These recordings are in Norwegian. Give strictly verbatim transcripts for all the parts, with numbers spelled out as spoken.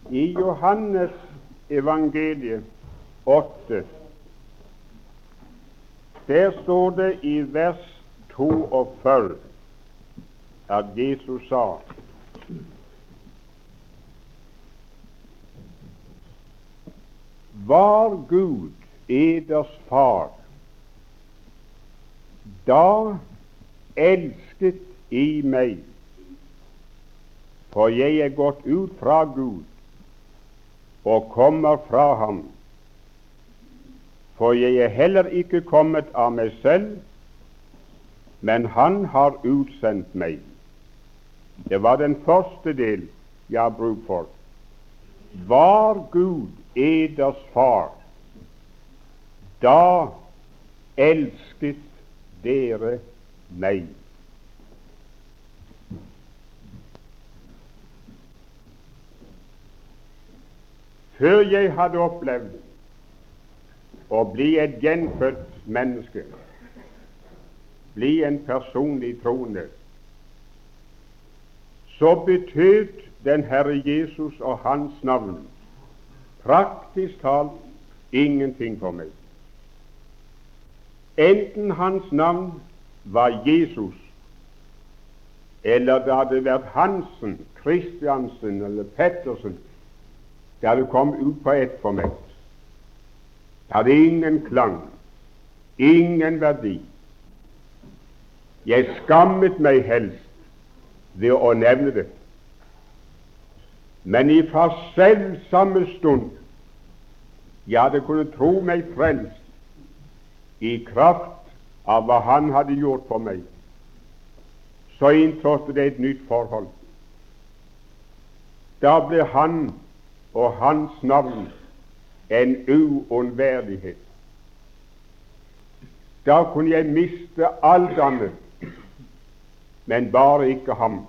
I Johannes evangeliet åtte, der står det i vers toogfyrre at Jesus sa: Var Gud eders far, da elsket I meg, for jeg er gått ut fra Gud og kommer fra ham. For jeg er heller ikke kommet av meg selv, men han har utsendt meg. Det var den første del jeg har bruk for. Var Gud eders far, da elsket dere meg. Før jeg hadde opplevd å bli et gjenfødt menneske, bli en personlig troende, så betød den Herre Jesus og Hans navn praktisk talt ingenting for meg. Enten Hans navn var Jesus, eller det hadde vært Hansen, Kristiansen eller Pettersen, det hadde kommet ut på ett for meg. Det hadde ingen klang, ingen verdi. Jeg skammet meg helst ved å nevne det. Men i fra selv samme stund jeg hadde kunnet tro meg frelst i kraft av hva Han hadde gjort for meg, så inntrådte det et nytt forhold. Da ble Han og Hans navn en uunnværlighet. Da kunne jeg miste alt annet, men bare ikke ham.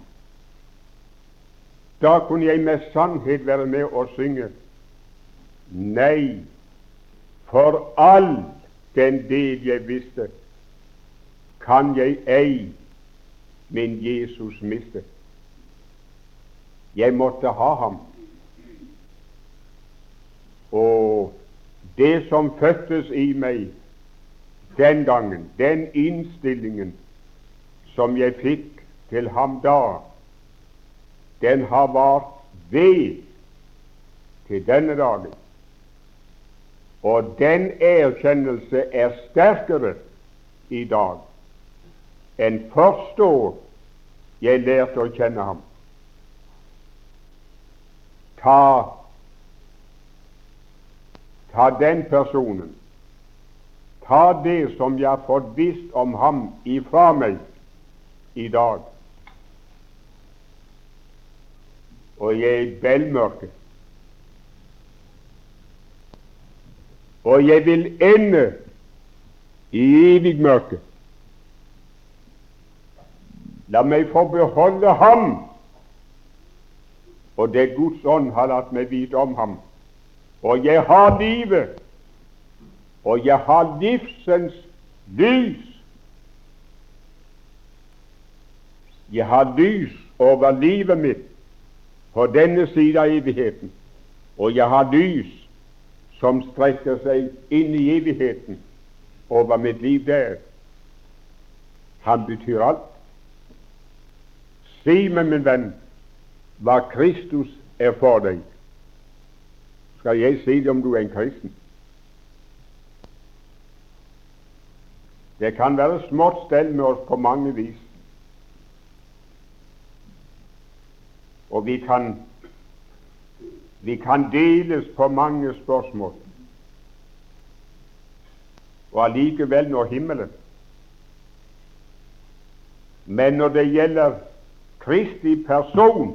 Da kunne jeg med sannhet være med og synge: Nei, for all den del jeg visste, kan jeg ei min Jesus miste. Jeg måtte ha ham. Og det som fødtes i meg den gangen, den innstillingen som jeg fikk til ham da, den har vart ved til denne dagen. Og den erkjennelse er sterkere i dag enn første år jeg lærte å kjenne ham. Ta Ta den personen, ta det som jeg har fått visst om ham ifra meg i dag, og jeg er i bellmørke, og jeg vil ende i evig mørke. La meg få beholde ham, og det Guds ånd har latt meg vite om ham. Og jeg har livet, og jeg har livsens lys. Jeg har lys over livet mitt på denne siden av evigheten, og jeg har lys som strekker seg inn i evigheten over mitt liv der. Han betyr alt. Si meg, min venn, hva Kristus er for deg. Skal jeg si det om du er en kristen? Det kan være smått stell med oss på mange vis, og vi kan vi kan deles på mange spørsmål, og allikevel nå himmelen. Men når det gjelder Kristi person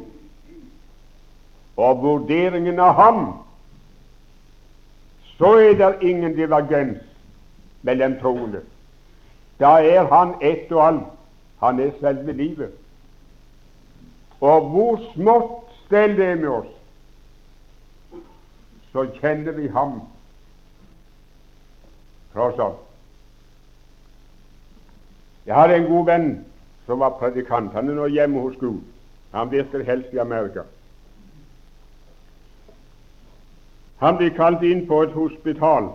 og vurderingen av ham, så er det ingen divergens mellom troende. Da er han ett og alt. Han er selve livet. Og hvor smått stell det med oss, så kjenner vi ham tross alt. Jeg hadde en god venn som var predikant. Han er nå hjemme hos Gud. Han virker helst i Amerika. Han ble kalt inn på et hospital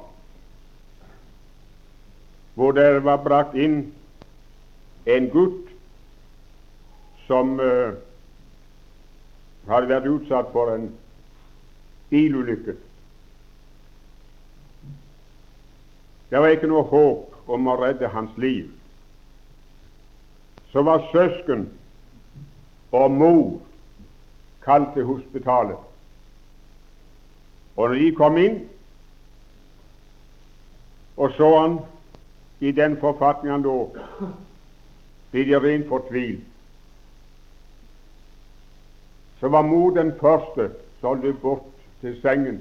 hvor det var brakt inn en gutt som uh, hadde vært utsatt for en bilulykke. Det var ikke noe håp om å redde hans liv. Så var søsken og mor kalt til hospitalet. Og når de kom inn og så han i den forfatning han lå, ble de rent fortvilt. Så var mor den første som løp bort til sengen,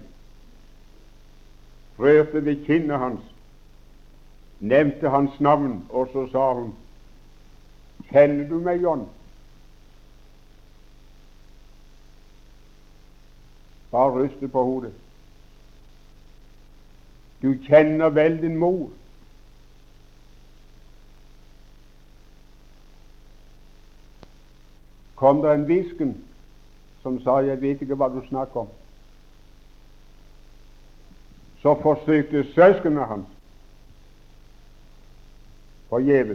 rørte ved kinnet hans, nevnte hans navn, og så sa hun: Kjenner du meg, John? Bare rystet på hodet. Du kjenner vel din mor? Kom det en hvisken som sa: Jeg vet ikke hva du snakker om. Så forsøkte søsknene hans forgjeves.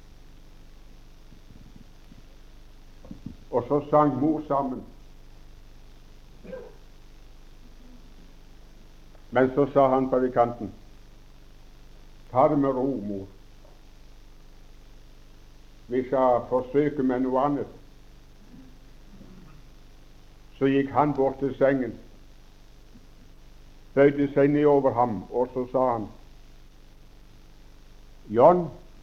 Og så sang mor sammen. Men så sa han predikanten: Ta det med ro, mor. Vi skal forsøke med noe annet. Så gikk han bort til sengen, bøyde seg ned over ham, og så sa han: John,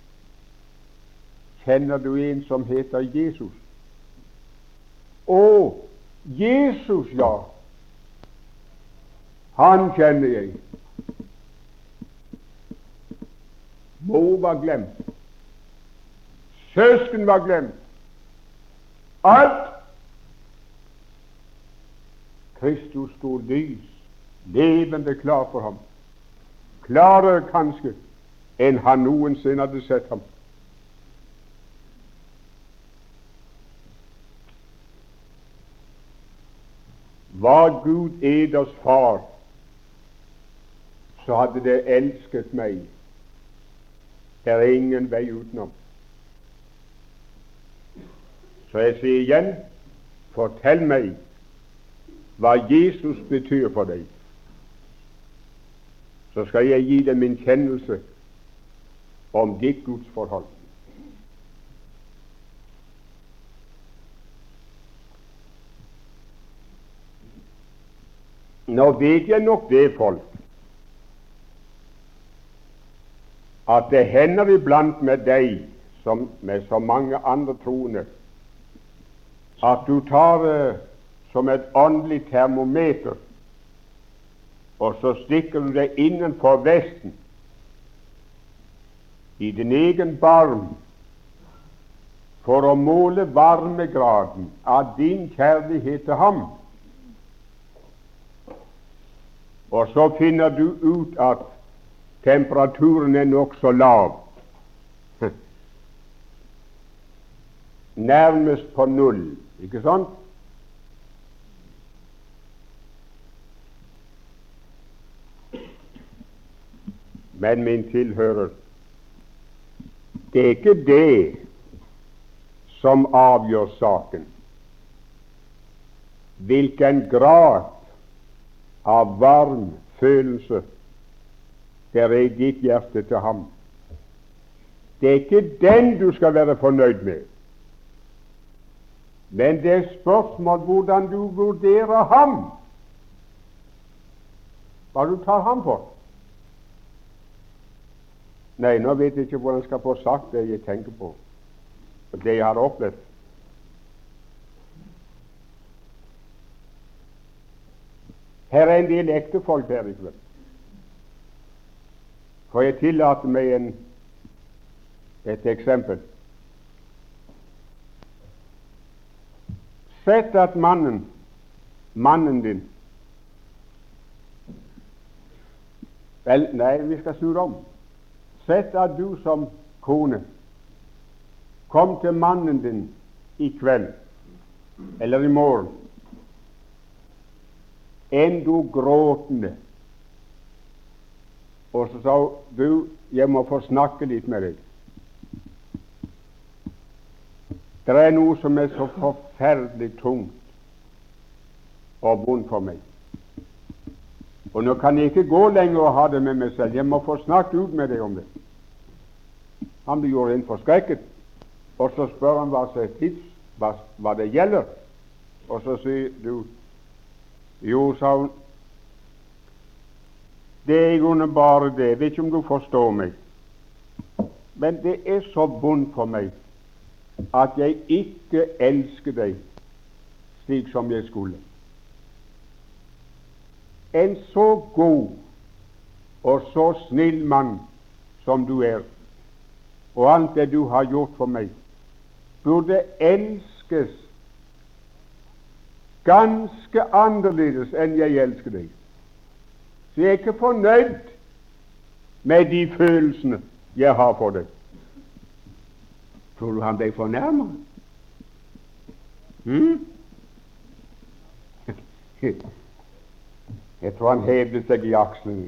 kjenner du en som heter Jesus? Å, Jesus, ja. Han kjenner jeg. Mor var glemt. Søsken var glemt. Alt. Kristus sto lys, levende klar for ham. Klarere kanskje enn han noensinne hadde sett ham. Var Gud eders far, så hadde det elsket meg. Det er ingen vei utenom. Så jeg sier igjen, fortell meg hva Jesus betyr for deg, så skal jeg gi deg min kjennelse om ditt gudsforhold. Nå vet jeg nok det, folk, at det hender iblant med deg, som med så mange andre troende, at du tar det som et åndelig termometer, og så stikker du det innenfor vesten i din egen barm for å måle varmegraden av din kjærlighet til ham. Og så finner du ut at temperaturen er nokså lav, nærmest på null, ikke sant? Men min tilhører, det er ikke det som avgjør saken, hvilken grad av varm følelse det er i ditt hjerte til ham. Det er ikke den du skal være fornøyd med, men det er spørsmål hvordan du vurderer ham, hva du tar ham for. Nei, nå vet jeg ikke hvordan jeg skal få sagt det jeg tenker på, og det jeg har opplevd. Her er en del ektefolk her i kveld. Får jeg tillate meg en, et eksempel? Sett at mannen, mannen din Vel, nei, vi skal snu om. Sett at du som kone kom til mannen din i kveld eller i morgen enda gråtende. Og så sa hun, du, jeg må få snakke litt med deg. Det er noe som er så forferdelig tungt og vondt for meg. Og nå kan jeg ikke gå lenger og ha det med meg selv. Jeg må få snakke ut med deg om det. Han blir jo rent forskrekket. Og så spør han hva, tids, hva, hva det gjelder. Og så sier du, jo, sa hun, det er i grunnen bare det. Jeg vet ikke om du forstår meg. Men det er så vondt for meg at jeg ikke elsker deg slik som jeg skulle. En så god og så snill mann som du er, og alt det du har gjort for meg, burde elskes ganske annerledes enn jeg elsker deg. Så jeg er ikke fornøyd med de følelsene jeg har for deg. Tror du han ble fornærmet? Hmm? Jeg tror han hevet seg i akslene.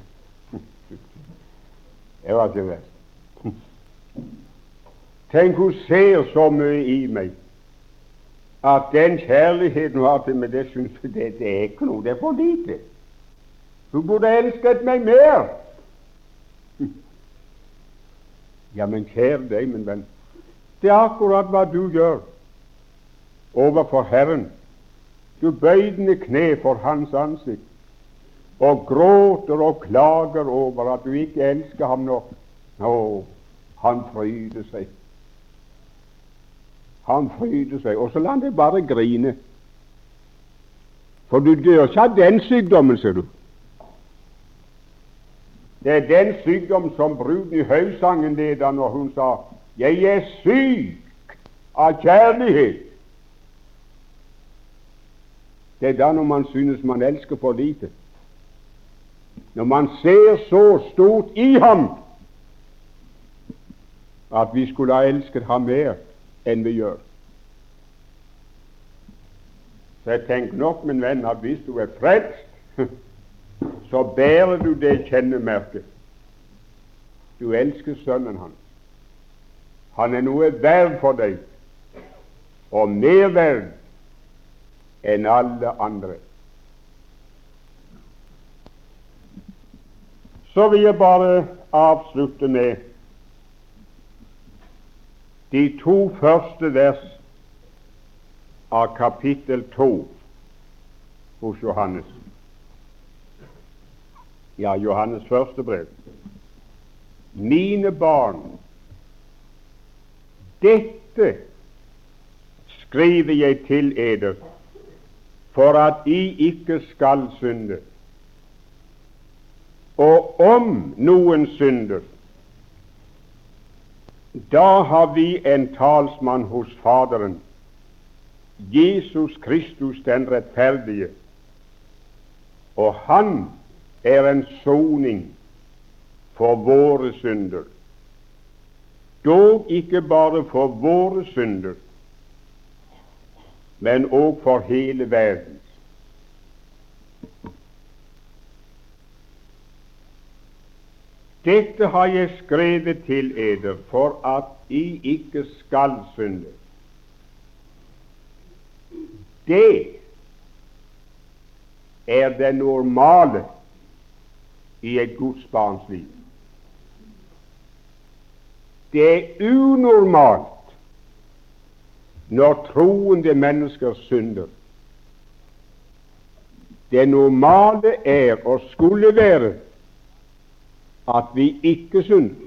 Det var ikke verst. Tenk, hun ser så mye i meg at den kjærligheten hun har til meg, det synes jeg det, det er ikke noe, det er for lite. Hun burde elsket meg mer. Ja, men kjære deg, min venn, det er akkurat hva du gjør overfor Herren. Du bøyer dine kne for Hans ansikt og gråter og klager over at du ikke elsker ham nok. Å, han fryder seg. Han fryder seg, og så lar han det bare grine. For du dør ikke av den sykdommen, ser du. Det er den sykdom som bruden i høysangen led av når hun sa, jeg er syk av kjærlighet. Det er da når man synes man elsker for lite. Når man ser så stort i ham at vi skulle ha elsket ham mer enn vi gjør. Så jeg tenker nok, min venn, at hvis du er frelst, så bærer du det kjennemerket. Du elsker sønnen hans. Han er noe verd for deg, og mer verd enn alle andre. Så vil jeg bare avslutte med de to første vers av kapittel to hos Johannes. Ja, Johannes første brev. Mine barn, dette skriver jeg til eder, for at I ikke skal synde. Og om noen synder, da har vi en talsmann hos Faderen, Jesus Kristus den rettferdige, og han er en soning for våre synder. Dog ikke bare for våre synder, men også for hele verden. Dette har jeg skrevet til eder, for at I ikke skal synde. Det er det normale i et Guds barns liv. Det er unormalt når troende mennesker synder. Det normale er og skulle være at vi ikke synder.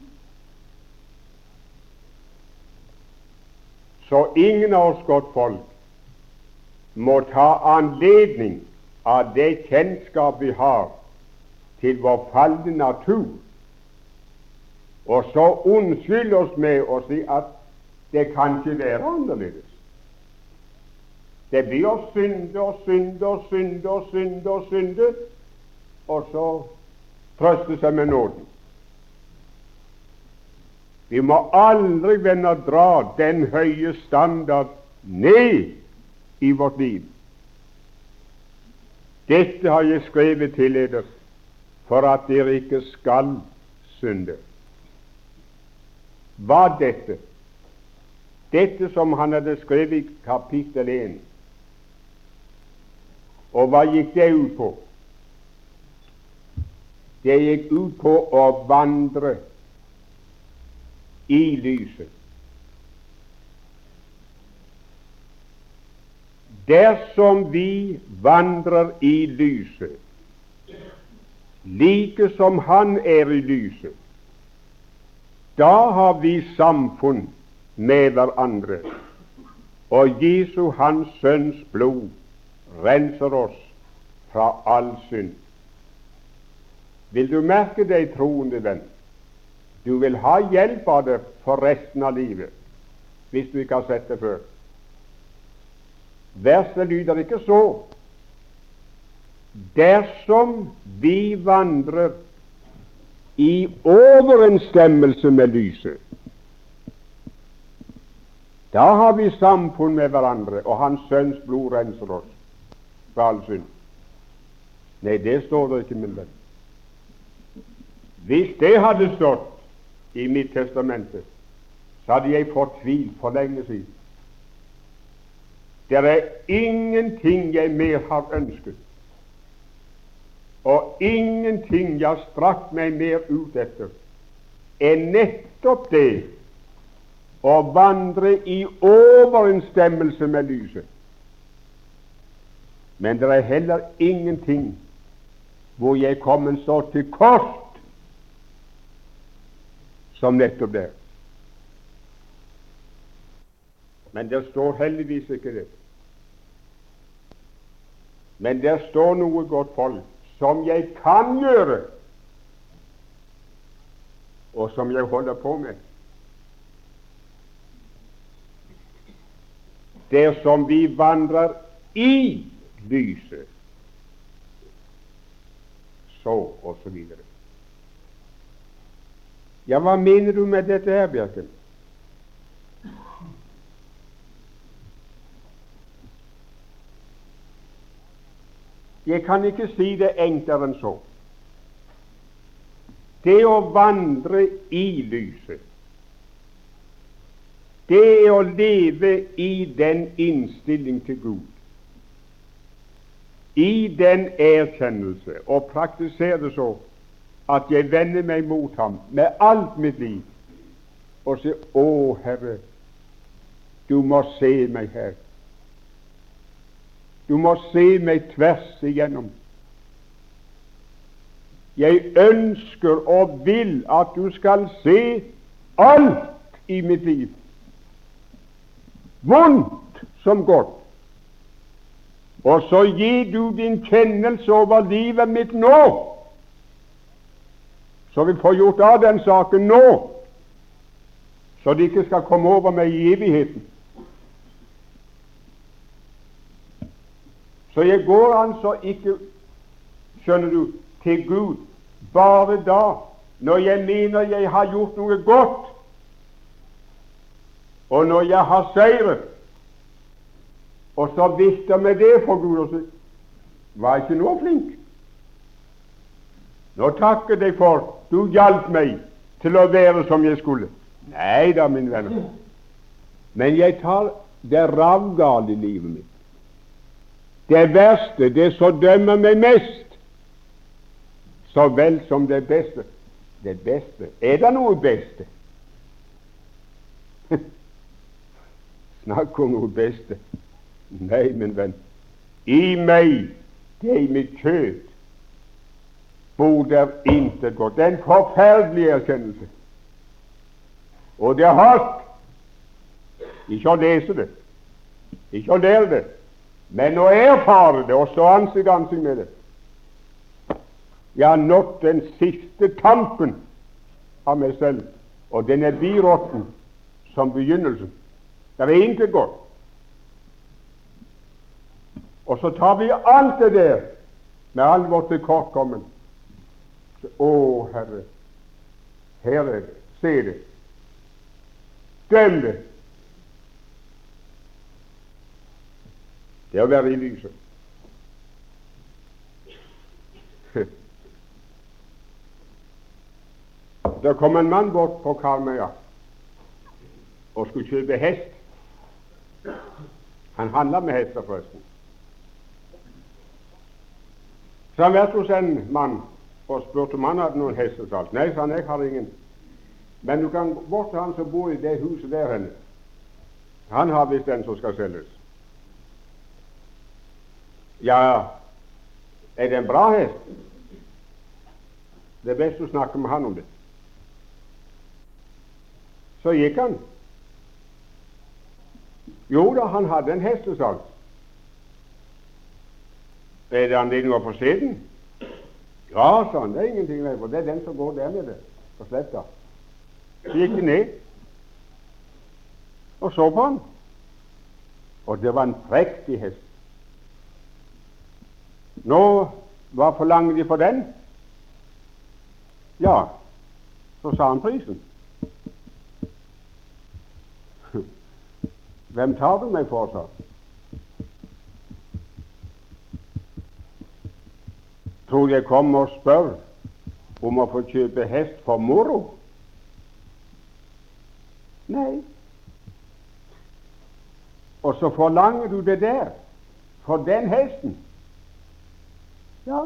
Så ingen av oss godt folk må ta anledning av det kjennskap vi har til vår falne natur, og så unnskylde oss med å si at det kan ikke være annerledes. Det blir å synde og synde og synde og synde og synde, og så trøste seg med nåden. Vi må aldri vende å dra den høye standard ned i vårt liv. Dette har jeg skrevet til dere, for at dere ikke skal synde. Hva dette? Dette som han hadde skrevet i kapittel én. Og hva gikk det ut på? Det gikk ut på å vandre i lyset. Dersom vi vandrer i lyset, like som Han er i lyset, da har vi samfunn med hverandre, og Jesu, Hans Sønns blod, renser oss fra all synd. Vil du merke deg, troende venn, du vil ha hjelp av det for resten av livet, hvis du ikke har sett det før. Verset lyder ikke så: dersom vi vandrer i overensstemmelse med lyset, da har vi samfunn med hverandre, og Hans Sønns blod renser oss fra all synd. Nei, det står det ikke, min venn. Hvis det hadde stått i mitt testamente, så hadde jeg fått tvil for lenge siden. Det er ingenting jeg mer har ønsket, og ingenting jeg har strakt meg mer ut etter, enn nettopp det å vandre i overensstemmelse med lyset. Men det er heller ingenting hvor jeg kommer så til kort som nettopp det. Men det står heldigvis ikke det. Men der står noe godt folk som jeg kan gjøre, og som jeg holder på med. Dersom vi vandrer i lyset, så og så videre. Ja, hva mener du med dette her, Bjerken? Jeg kan ikke si det enklere enn så. Det å vandre i lyset, det er å leve i den innstilling til Gud, i den erkjennelse, og praktisere det så at jeg vender meg mot ham med alt mitt liv og sier: Å, Herre, du må se meg her. Du må se meg tvers igjennom. Jeg ønsker og vil at du skal se alt i mitt liv, vondt som godt. Og så gir du din kjennelse over livet mitt nå, så vi får gjort av den saken nå, så det ikke skal komme over meg i evigheten. Så jeg går altså ikke, skjønner du, til Gud bare da når jeg mener jeg har gjort noe godt, og når jeg har seiret, og så vifter med det for Gud og sier: var ikke nå flink? Nå takker jeg for du hjalp meg til å være som jeg skulle. Nei da, mine venner, men jeg tar det ravgale i livet mitt. Det verste, det som dømmer meg mest, så vel som det beste. Det beste, er det noe beste? Snakk om noe beste. Nei, min venn, i meg, det er i mitt kjød, bor der intet godt. Det er en forferdelig erkjennelse, og det er hardt. Ikke å lese det, ikke å lære det, men å erfare det og stå ansikt til ansikt med det. Jeg har nådd den siste tampen av meg selv, og den er biråtten som begynnelsen. Det er intet godt. Og så tar vi alt det der med all vårt tilkortkommen. Å, Herre, her er det. Se det. Glem det. Det er å være i lyset. Det kom en mann bort på Karmøya og skulle kjøpe hest. Han handla med hester, forresten. Så han vært hos en mann og spurte om han hadde noen hestesalg. Nei, sa han, jeg har ingen. Men du kan gå bort til han som bor i det huset der henne. Han har visst den som skal selges. Ja, er det en bra hest? Det er best å snakke med han om det. Så gikk han. Jo da, han hadde en hestesalg. Er det anledning å få se den? Ja, sa han, det er ingenting mer for. Det er den som går der nede på sletta. Så gikk de ned og så på han. Og det var en prektig hest. Nå, hva forlanger de for den? Ja, så sa han prisen. Hvem tar du meg for, sa? Tror jeg kommer og spør om å få kjøpe hest for moro? Nei. Og så forlanger du det der for den hesten? Ja.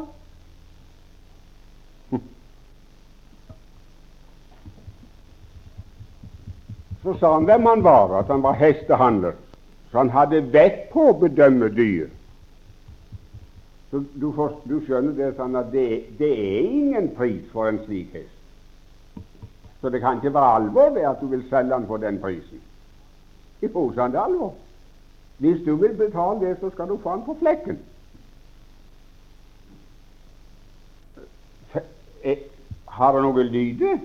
Så sa han hvem han var, at han var hestehandler. Så han hadde vett på å bedømme dyr. Så du, får, du skjønner det sånn at det, det er ingen pris for en slik hest. Så det kan ikke være alvor det at du vil selge den for den prisen. I påstand alvor. Hvis du vil betale det, så skal du få den på flekken. Har han noe lyde?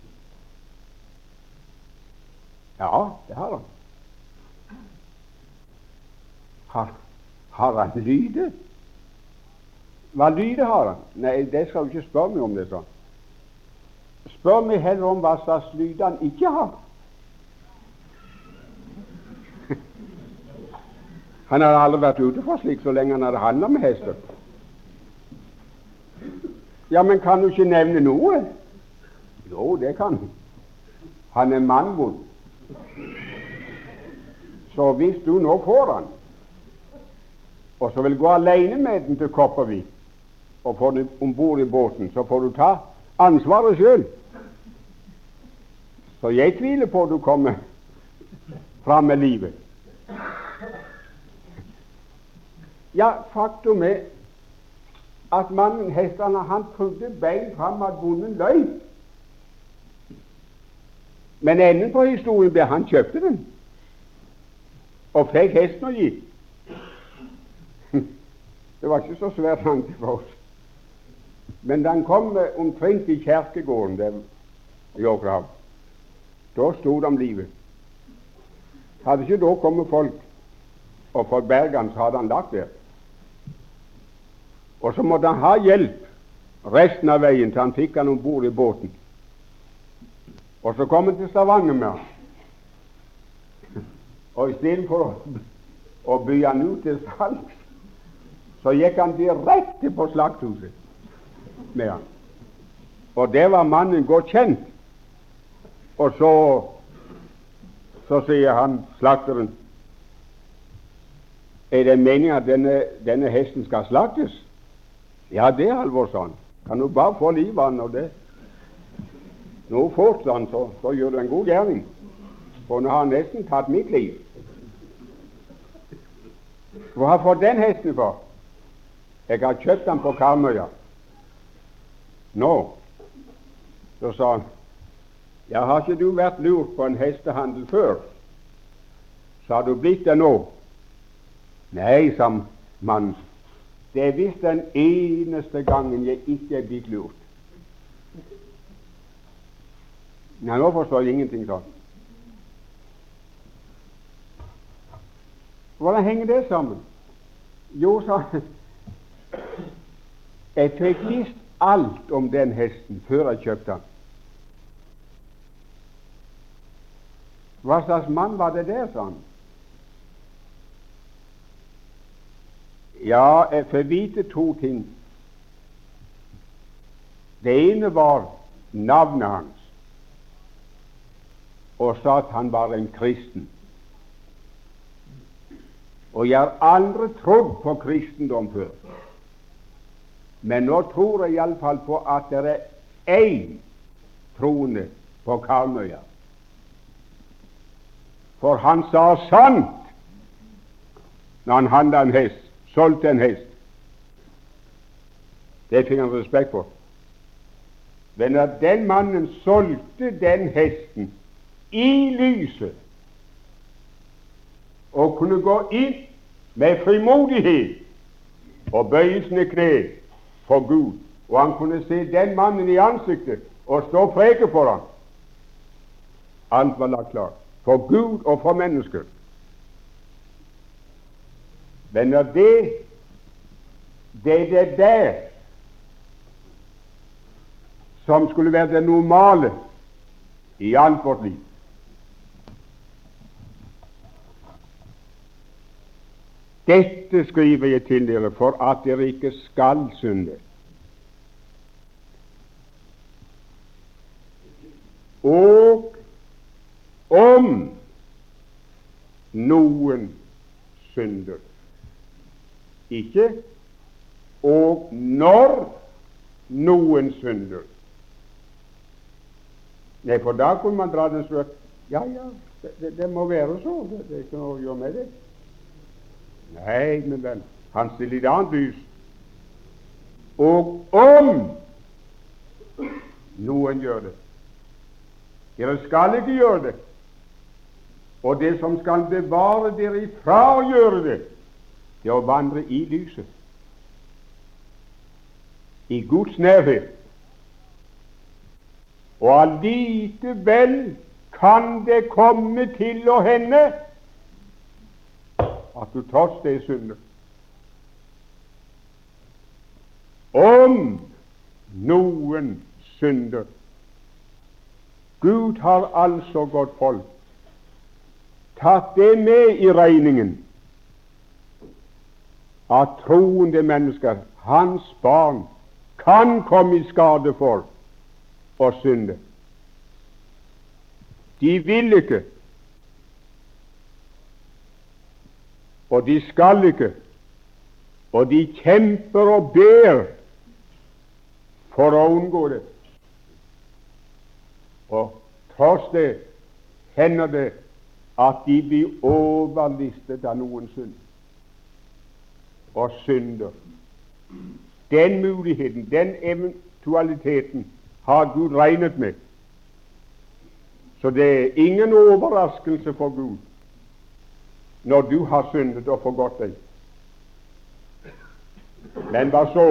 Ja, det har han. Har, har han lyde? Hva lyde har han? Nei, det skal du ikke spørre meg om det sånn. Spør meg heller om hva slags lyde han ikke har. Han har aldri vært ute for slik så lenge han hadde handlet med hester. Ja, men kan du ikke nevne noe? Jo, det kan han. Han er mannvond. Så hvis du nå får han, og så vil gå alene med den til Kopervik og få den ombord i båten, så får du ta ansvaret selv. Så jeg tviler på at du kommer fram med livet. Ja, faktum er at mannen, hestene, han prøvde bein fram at bonden løy. Men enden på historien ble han kjøpte den og fikk hesten å gi. Det var ikke så svært langt for oss. Men da han kom omtrent i kjerkegården der i Åkerhav, da sto det om livet. Hadde ikke da kommet folk og fått bergene, så hadde han lagt der. Og så måtte han ha hjelp resten av veien til han fikk han ombord i båten. Og så kom han til Stavanger med han. Og i stedet for å, å by han ut til salgs, så gikk han direkte på slakthuset med han. Og det var mannen godt kjent. Og så så sier han, slakteren, er det meningen at denne, denne hesten skal slaktes? Ja, det er alvor, sa han. Kan du bare få liv av den, og det nå fort, han, så, så gjør du en god gjerning. For nå har han nesten tatt mitt liv. Hva har jeg fått den hesten for? Jeg har kjøpt den på Karmøya. Nå, så sa han, ja, har ikke du vært lurt på en hestehandel før? Så har du blitt det nå? Nei, sa mannen, det er visst den eneste gangen jeg ikke er blitt lurt. Nei, nå forstår jeg ingenting sånn. Hvordan henger det sammen? Jo, sa han, jeg fikk visst alt om den hesten før jeg kjøpte den. Hva slags mann var det der, sa han? Ja, jeg får vite to ting. Det ene var navnet hans, og sa at han var en kristen. Og jeg har aldri trodd på kristendom før, men nå tror jeg iallfall på at det er én troende på Karmøya. For han sa sant når han handla en hest, solgte en hest. Det fikk han respekt for. Men når den mannen solgte den hesten i lyset og kunne gå inn med frimodighet og bøye sine kne for Gud, og han kunne se den mannen i ansiktet og stå og preke for ham, alt var lagt klart for Gud og for mennesker. Men når det det er det der som skulle være det normale i alt vårt liv. Dette skriver jeg til dere for at dere ikke skal synde. Og om noen synder, ikke og når noen synder. Nei, for da kunne man dra den slørt. Ja, ja, det, det må være så. Det, det er ikke noe å gjøre med det. Nei, men vel, han stiller i annet lys. Og om noen gjør det. Dere skal ikke gjøre det. Og det som skal bevare dere ifra å gjøre det, det er å vandre i lyset, i Guds nærhet. Og allikevel kan det komme til å hende at du tross det synder. Om noen synder. Gud har altså, godt folk, tatt det med i regningen at troende mennesker, hans barn, kan komme i skade for å synde. De vil ikke, og de skal ikke, og de kjemper og ber for å unngå det. Og tross det hender det at de blir overlistet av noen synd og synder. Den muligheten, den eventualiteten har Gud regnet med. Så det er ingen overraskelse for Gud når du har syndet og forgått deg. Men hva så?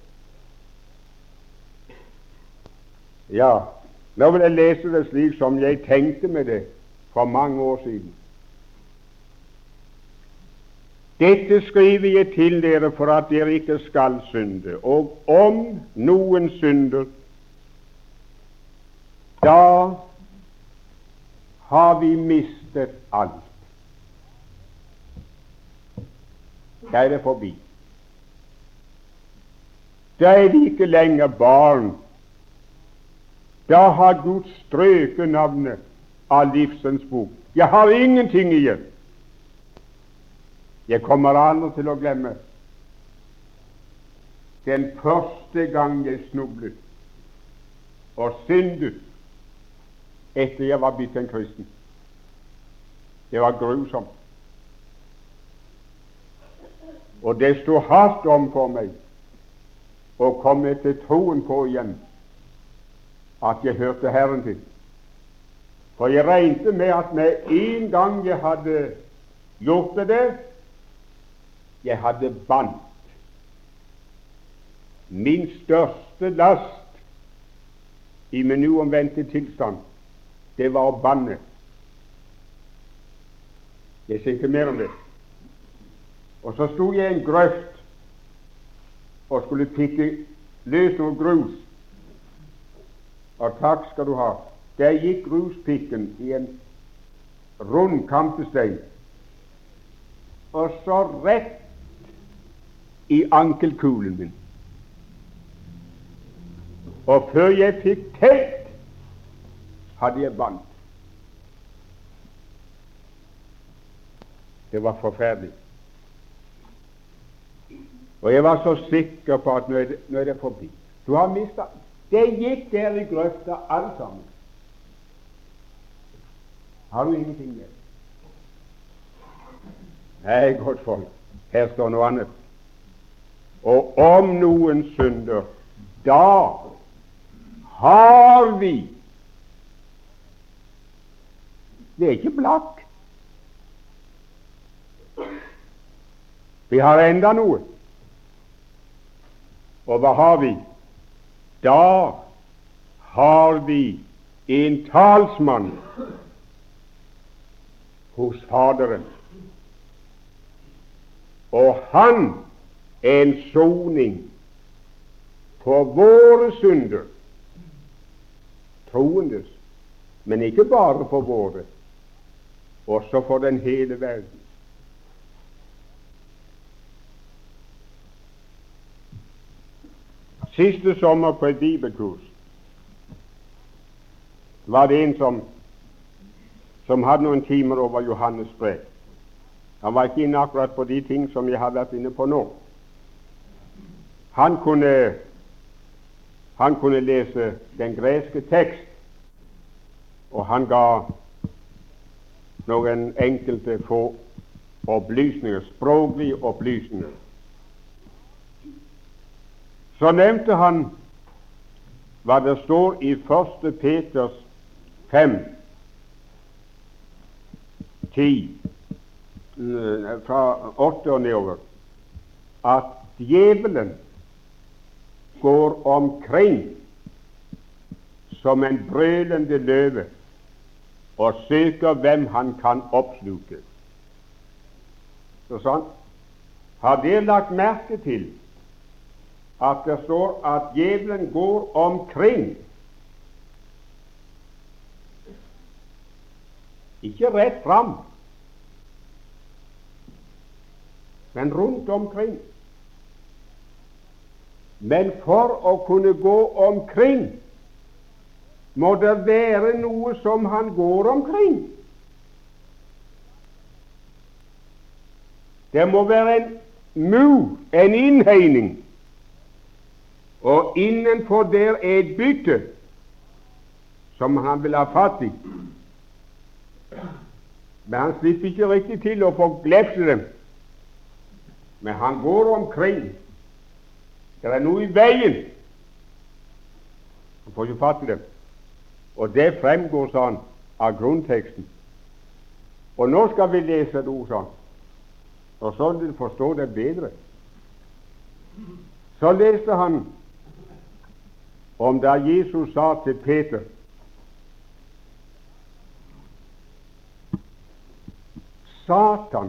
Ja, nå vil jeg lese det slik som jeg tenkte med det for mange år siden. Dette skriver jeg til dere for at dere ikke skal synde. Og om noen synder, da har vi mistet alt. Da er det forbi. Da er vi ikke lenger barn. Da har Gud strøket navnet av livsens bok. Jeg har ingenting igjen. Jeg kommer aldri til å glemme den første gang jeg snublet og syndet etter jeg var blitt en kristen. Det var grusomt. Og det stod hardt om for meg å komme til troen på igjen at jeg hørte Herren til. For jeg regnet med at med en gang jeg hadde gjort det der, jeg hadde bandt min største last i min uomvendte tilstand. Det var å banne. Jeg sier ikke mer om det. Og så sto jeg i en grøft og skulle pikke løs noe grus. Og takk skal du ha. Der gikk gruspikken i en rund kampestein, og så rett i ankelkulen min. Og før jeg fikk telt, hadde jeg vant. Det var forferdelig. Og jeg var så sikker på at nå er det, nå er det forbi. Du har mistet. Det gikk der i grøfta alle sammen. Har du ingenting med? Nei, godt folk, her står noe annet. Og om noen synder, da har vi. Det er ikke blakk. Vi har enda noe. Og hva har vi? Da har vi en talsmann hos Faderen. Og han er en soning for våre synder, troendes, men ikke bare for våre, også for den hele verden. Siste sommer på et bibelkurs var det en som, som hadde noen timer over Johannes brev. Han var ikke inne akkurat på de ting som jeg har vært inne på nå. Han kunne, han kunne lese den greske tekst, og han ga noen enkelte få opplysninger, språklige opplysninger. Så nevnte han hva det står i første Peters fem ti, fra åtte og nedover, at djevelen går omkring som en brølende løve og søker hvem han kan oppsluke. Så sånn. Har dere lagt merke til at det står at djevelen går omkring, ikke rett fram, men rundt omkring? Men for å kunne gå omkring må det være noe som han går omkring. Det må være en mur, en innhegning, og innenfor der er et bytte som han vil ha fatt i. Men han slipper ikke riktig til å få glepse dem. Men han går omkring. Det er noe i veien. Han får ikke fatt i dem. Og det fremgår sånn av grunnteksten. Og nå skal vi lese et ord sånn, og sånn vil forstå det bedre. Så leste han om da Jesus sa til Peter: Satan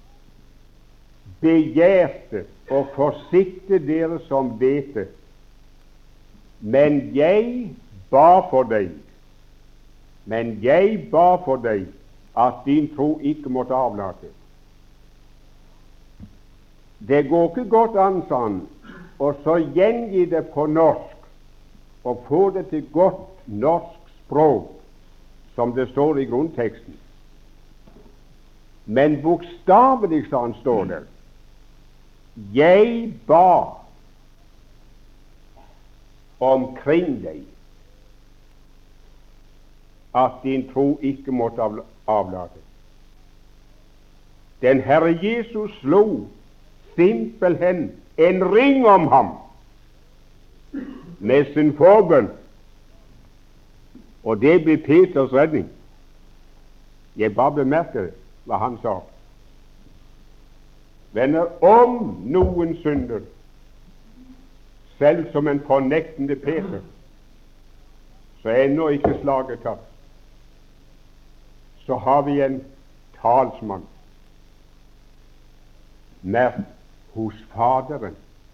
begjærte å forsikte dere som hvete, men jeg ba for deg, men jeg ba for deg at din tro ikke måtte avlate. Det går ikke godt an, sa han, og så gjengi det på norsk og få det til godt norsk språk, som det står i grunnteksten. Men bokstavelig, sa han, står det: jeg ba omkring deg at din tro ikke måtte avlate. Den Herre Jesus slo simpelthen en ring om ham med sin forbønn, og det ble Peters redning. Jeg bare bemerker hva han sa. Venner, om noen synder, selv som en fornektende Peter, så er ennå ikke slaget tatt. Så har vi en talsmann nært hos Faderen.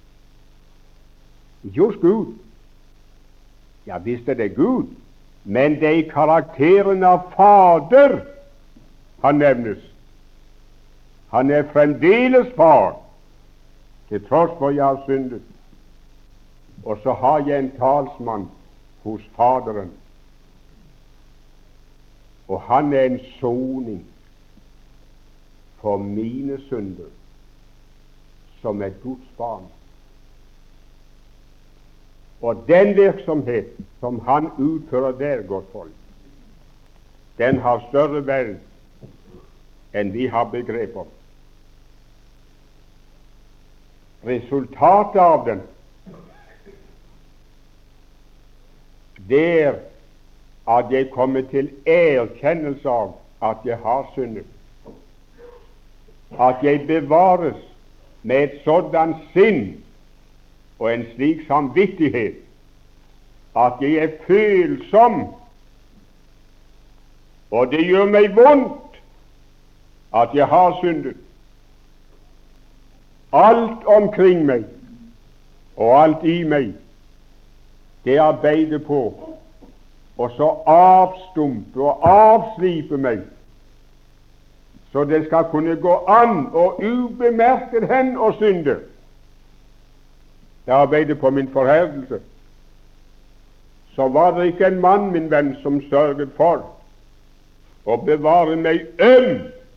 Ikke hos Gud. Ja, visst er det Gud, men det er i karakteren av Fader han nevnes. Han er fremdeles far, til tross for jeg har syndet. Og så har jeg en talsmann hos Faderen, og han er en soning for mine synder, som et Guds barn. Og den virksomhet som han utfører der, godt folk, den har større verd enn vi har begrep om. Resultatet av den, det er at jeg kommer til erkjennelse av at jeg har syndet, at jeg bevares med et sådan sinn og en slik samvittighet at jeg er følsom, og det gjør meg vondt at jeg har syndet. Alt omkring meg og alt i meg, det arbeider på og så avstumpe og avslipe meg, så det skal kunne gå an og ubemerket hen og synde. Det arbeider på min forherdelse. Så var det ikke en mann, min venn, som sørget for å bevare meg øm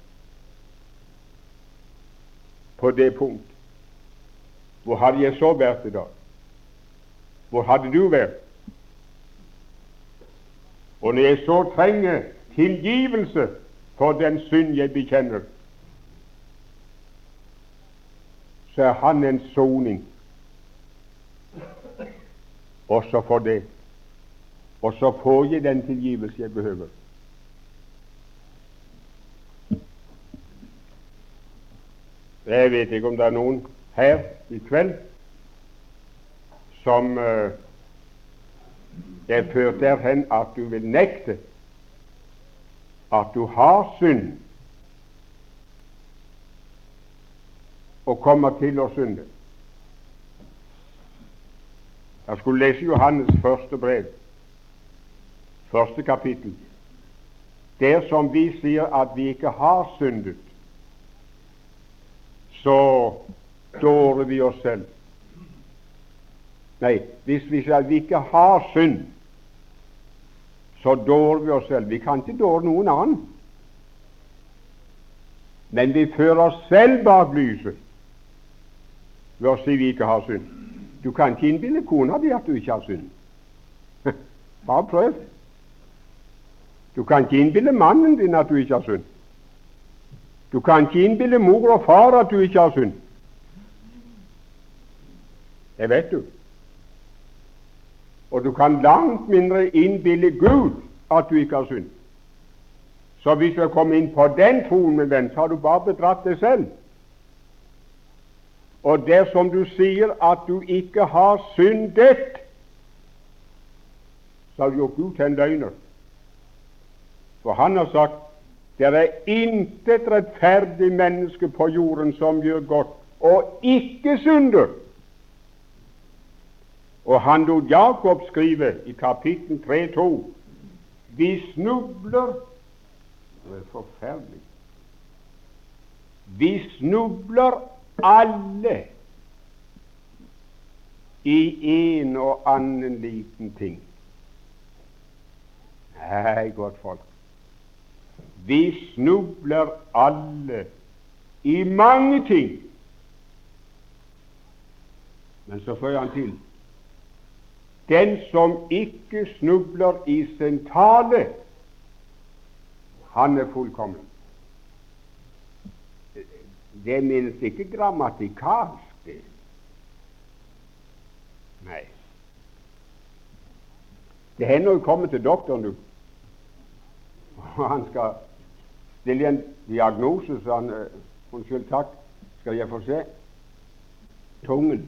på det punkt. Hvor hadde jeg så vært i dag? Hvor hadde du vært? Og når jeg så trenger tilgivelse for den synd jeg bekjenner, så er han en soning også for det. Og så får jeg den tilgivelse jeg behøver. Jeg vet ikke om det er noen her i kveld som uh, er ført derhen at du vil nekte at du har synd og kommer til å synde. Jeg skulle lese Johannes første brev, første kapittel. Der som vi sier at vi ikke har syndet, så dårer vi oss selv. Nei, hvis vi sier at vi ikke har synd, så dårer vi oss selv. Vi kan ikke dåre noen annen, men vi fører oss selv bak lyset ved å si vi ikke har synd. Du kan ikke innbille kona di at du ikke har synd. Bare prøv. Du kan ikke innbille mannen din at du ikke har synd. Du kan ikke innbille mor og far at du ikke har synd. Det vet du. Og du kan langt mindre innbille Gud at du ikke har synd. Så hvis du er kommet inn på den troen med den, så har du bare bedratt deg selv. Og dersom du sier at du ikke har syndet, så har du gjort Gud til en løgner. For han har sagt det er intet rettferdig menneske på jorden som gjør godt og ikke synder. Og han lot Jakob skrive i kapittel tre to: vi snubler. Det er forferdelig. Vi snubler alle i en og annen liten ting. Nei, godt folk. Vi snubler alle i mange ting. Men så føyer han til: den som ikke snubler i sin tale, han er fullkommen. Det minnes ikke grammatikalsk, det. Nei. Det hender å komme til doktoren, du, og han skal stille en diagnose, så han uh, unnskyld, takk, skal jeg få se tungen.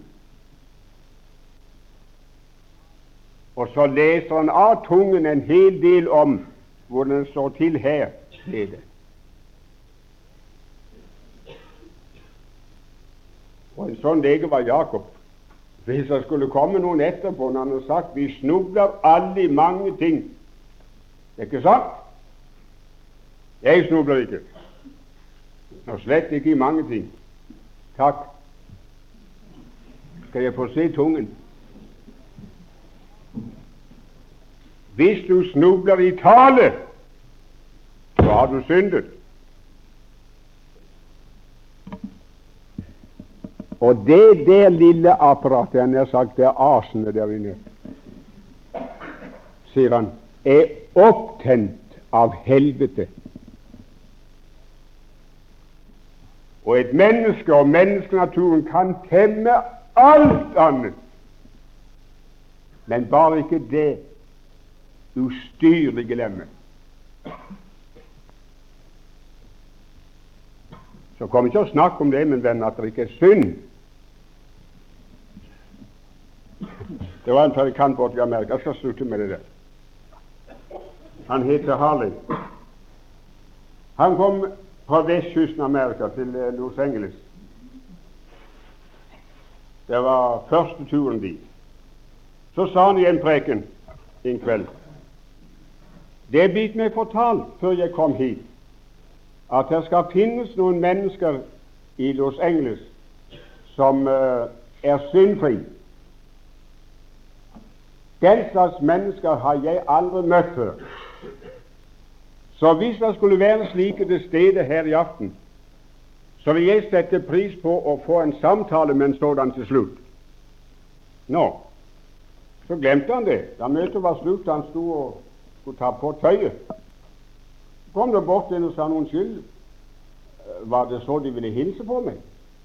Og så leser han av tungen en hel del om hvordan den står til her nede. Og en sånn lege var Jakob. Hvis det skulle komme noen etterpå når han har sagt vi snubler alle i mange ting. Det er ikke sant? Jeg snubler ikke. Og slett ikke i mange ting. Takk. Skal jeg få se tungen? Hvis du snubler i tale, så har du syndet. Og det der lille apparatet, han har sagt, det er asene der inne, sier han, er opptent av helvete. Og et menneske og menneskenaturen kan temme alt annet, men bare ikke det ustyrlige lemmet. Så kom ikke å snakke om det, min venn, at det ikke er synd. Det var en predikant borte i Amerika. Jeg skal slutte med det der. Han heter Harley. Han kom fra vestkysten av Amerika til Los Angeles. Det var første turen dit. Så sa han i en preken en kveld, det er blitt meg fortalt før jeg kom hit, at det skal finnes noen mennesker i Los Angeles som uh, er syndfri. Den slags mennesker har jeg aldri møtt før. Så hvis det skulle være slike til stede her i aften, så vil jeg sette pris på å få en samtale med en sådan til slutt. Nå, så glemte han det. Da møtet var slutt, han sto og skulle ta på tøyet. Kom det bort til og sa han, unnskyld, var det så de ville hilse på meg?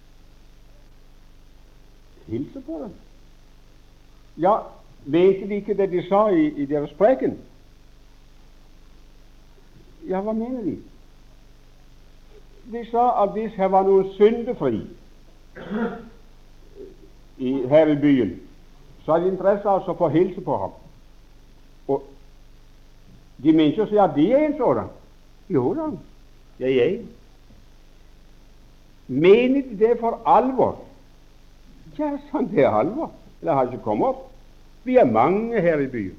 Hilse på dem? Ja, vet de ikke det de sa i, i deres preken? Ja, hva mener de? De sa at hvis her var noen syndefri i, her i byen, så hadde de interesse altså for å hilse på ham. Og de mente ikke å si at de er en sådan. Jo da, jeg er en. Mener de det for alvor? Ja, sånn, det er alvor. Det har ikke kommet opp. Vi er mange her i byen.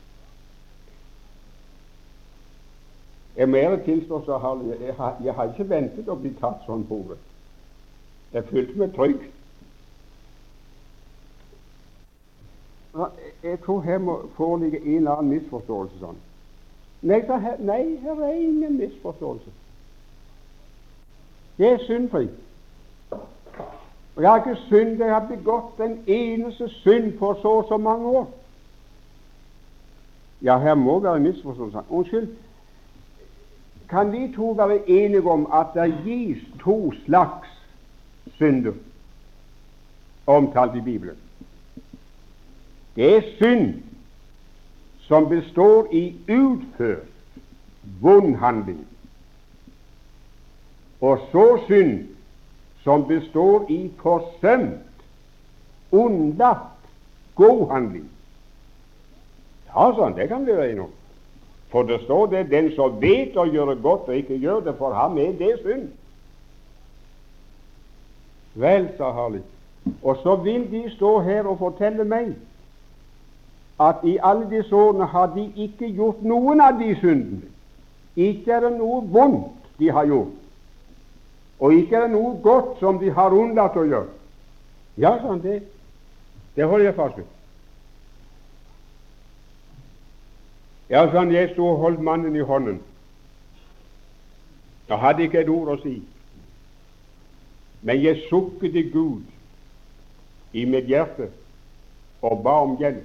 Jeg må ærlig tilstå, så har jeg, jeg, har, jeg har ikke ventet å bli tatt sånn på det. Jeg følte meg trygg. Jeg tror her må foreligge en eller annen misforståelse sånn. Nei, her, nei, her er ingen misforståelse. Jeg er syndfri. Og jeg har ikke synd, jeg har begått den eneste synd for så og så mange år. Ja, her må være misforståelse. Unnskyld, kan vi to være enige om at det gis to slags synder omtalt i Bibelen? Det er synd som består i utført vond handling, og så synd som består i forsømt, unnlatt god handling. Ja, sånn, det kan vi være enige om. For det står det, den som vet å gjøre godt og ikke gjør det, for ham er det synd. Vel, sa Harley, og så vil de stå her og fortelle meg at i alle disse årene har de ikke gjort noen av de syndene. Ikke er det noe vondt de har gjort, og ikke er det noe godt som de har unnlatt å gjøre. Ja, sånn, det, det holder jeg fast ved. Ja, sånn, jeg stod og holdt mannen i hånden. Jeg hadde ikke et ord å si, men jeg sukket til Gud i mitt hjerte og ba om hjelp,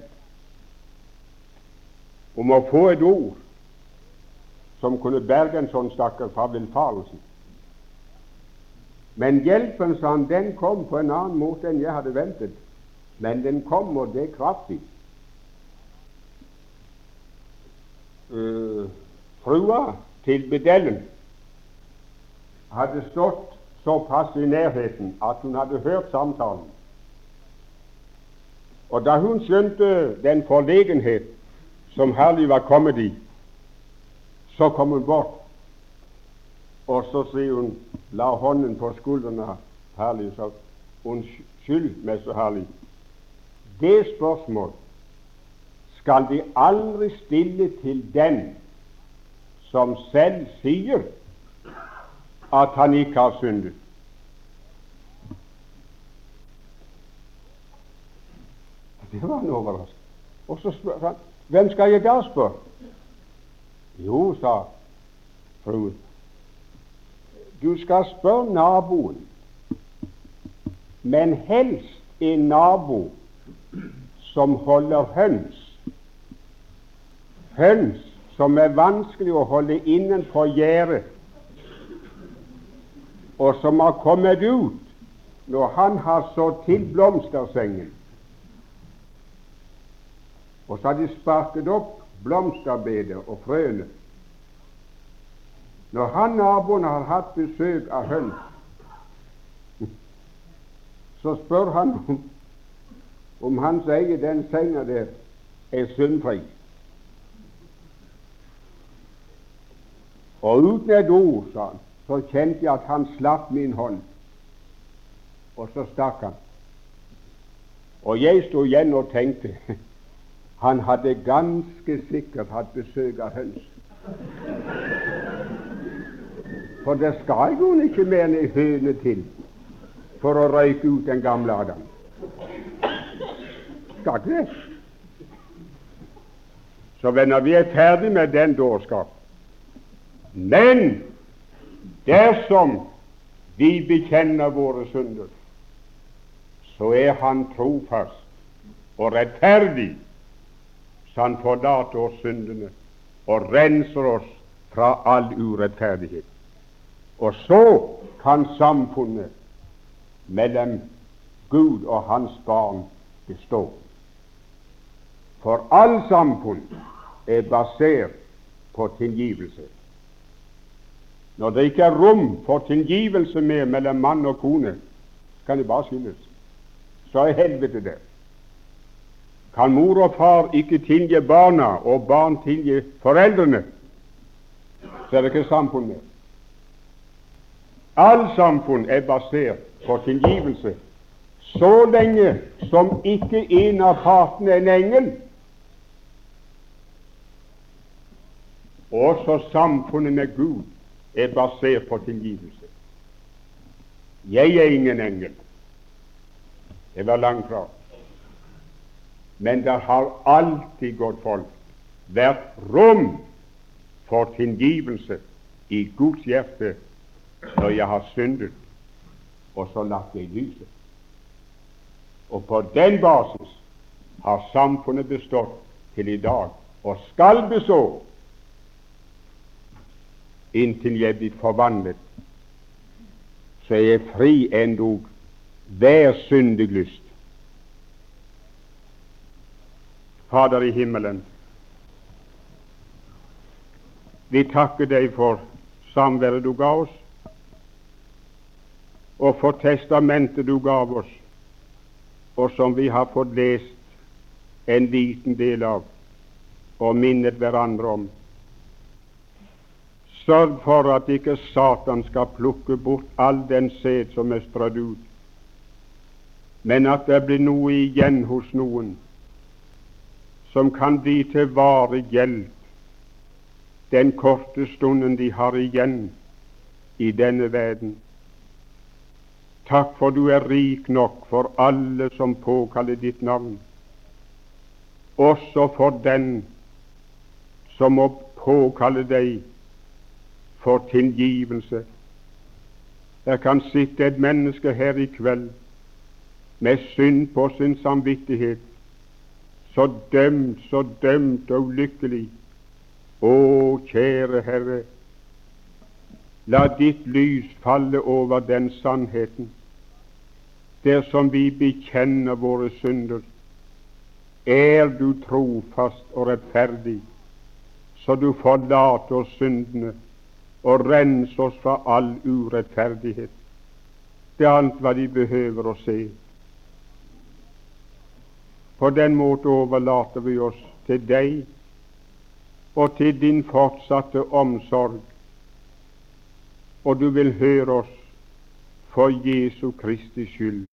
om å få et ord som kunne berge en sånn stakkar fra villfarelsen. Men hjelpen, sa han, den kom på en annen måte enn jeg hadde ventet, men den kom, og det kraftig. Uh, frua til bedellen hadde stått såpass i nærheten at hun hadde hørt samtalen. Og da hun skjønte den forlegenhet som Harley var kommet i, så kom hun bort, og så sier hun, la hånden på skulderen av Harley, og sa, unnskyld, mester Harley, det spørsmål skal de aldri stille til den som selv sier at han ikke har syndet. Det var en overraskelse. Og så spør han, Hvem skal jeg da spørre? Jo, sa fruen, du skal spørre naboen, men helst en nabo som holder høns. Høns som er vanskelig å holde innenfor gjerdet, og som har kommet ut når han har sådd til blomstersengen. Og så har de sparket opp blomsterbedet og frøene. Når han naboen har hatt besøk av høns, så spør han om, om han sier den senga der er syndfri. Og uten et ord, sa han, så kjente jeg at han slapp min hånd, og så stakk han. Og jeg sto igjen og tenkte, han hadde ganske sikkert hatt besøk av høns. For det skal jo ikke mer enn en høne til for å røyke ut den gamle Adam. Skal ikke det? Så venner, vi er ferdig med den dårskap. Men dersom vi bekjenner våre synder, så er Han trofast og rettferdig, så Han forlater oss syndene og renser oss fra all urettferdighet. Og så kan samfunnet mellom Gud og Hans barn bestå. For all samfunn er basert på tilgivelse. Når det ikke er rom for tilgivelse mer mellom mann og kone, kan det bare skilles. Så er helvete der. Kan mor og far ikke tilgi barna, og barn tilgi foreldrene, så er det ikke samfunn mer. All samfunn er basert på tilgivelse, så lenge som ikke en av partene er en engel. Også samfunnet med Gud er basert på tilgivelse. Jeg er ingen engel, det var langt fra. Men det har alltid gått folk vært rom for tilgivelse i Guds hjerte når jeg har syndet, og så lagt det i lyset. Og på den basis har samfunnet bestått til i dag, og skal bestå inntil jeg blir forvandlet, så er jeg fri endog hver syndig lyst. Fader i himmelen, vi takker deg for samværet du ga oss, og for testamentet du gav oss, og som vi har fått lest en liten del av og minnet hverandre om. Sørg for at ikke Satan skal plukke bort all den sæd som er strødd ut, men at det blir noe igjen hos noen som kan bli til varig hjelp den korte stunden de har igjen i denne verden. Takk for du er rik nok for alle som påkaller ditt navn, også for den som må påkalle deg for tilgivelse. Det kan sitte et menneske her i kveld med synd på sin samvittighet, så dømt, så dømt og ulykkelig. Å, kjære Herre, la ditt lys falle over den sannheten. Dersom vi bekjenner våre synder, er du trofast og rettferdig, så du forlater oss syndene og renser oss fra all urettferdighet. Det er alt hva de behøver å se. På den måte overlater vi oss til deg og til din fortsatte omsorg, og du vil høre oss for Jesu Kristi skyld.